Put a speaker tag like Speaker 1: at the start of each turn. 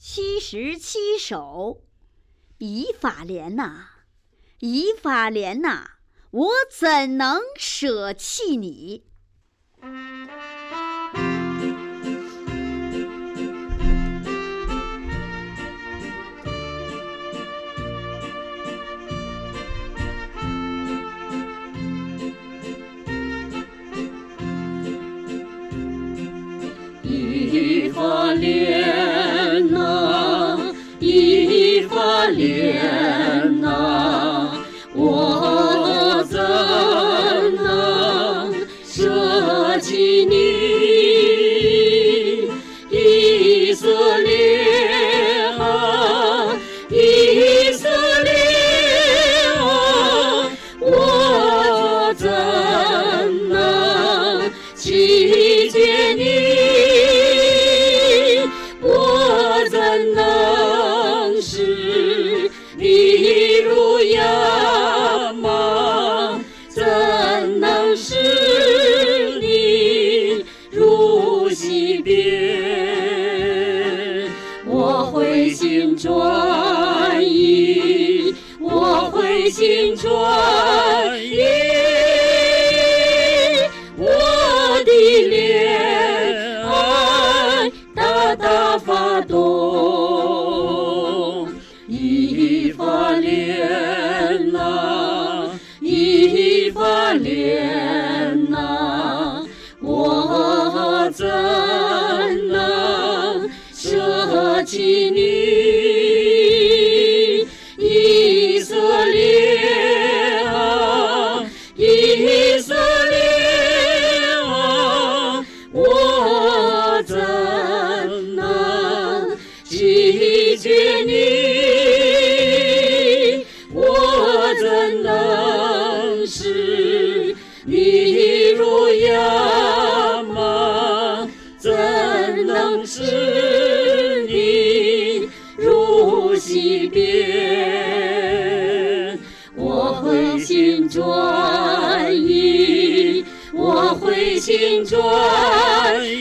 Speaker 1: 77首，以法莲呐，以法莲呐，我怎能舍弃你？
Speaker 2: 以法莲呐，以法莲呐，我怎能舍弃你？以色列啊，以色列啊，我怎能弃绝你？我怎能使你如亚玛？怎能使你如西边？我会心转意，我会心转意，我的怜爱大大发动。以法莲呐，以法莲呐，我怎能舍弃你？以色列啊，以色列啊，我怎能弃绝你？我怎能使你如亚玛？怎能使你如西边？我会心转意，我会心转